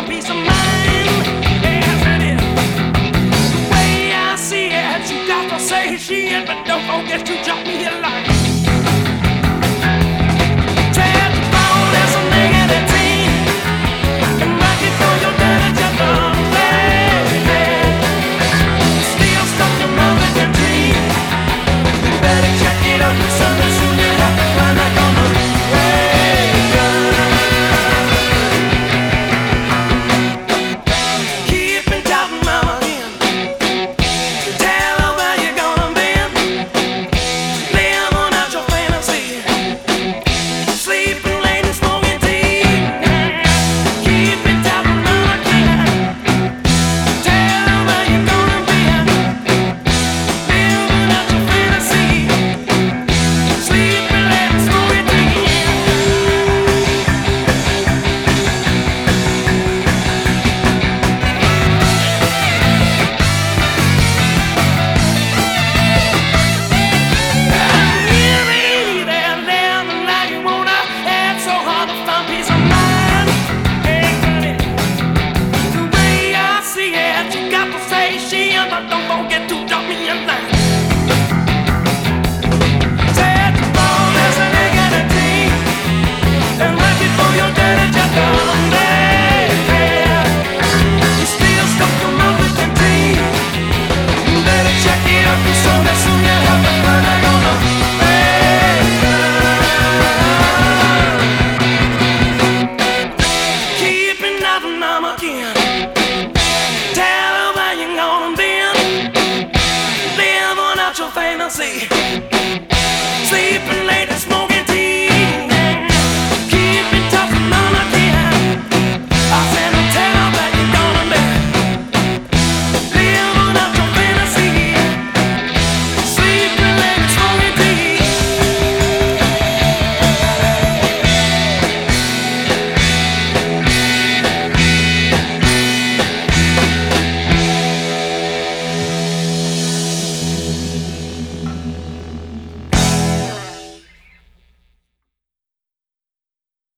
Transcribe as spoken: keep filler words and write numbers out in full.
found peace of mind. Yes, it is. The way I see it, you got to say shit, but don't forget to drop me a line. But don't forget to drop me a line. Set the ball as an egg and a tea, and write it for your daddy just on there. You still stuck your mouth with the tea. You better check it out, so that soon you'll have to find out on the way. Keeping out the number again. Your fantasy, sleeping late.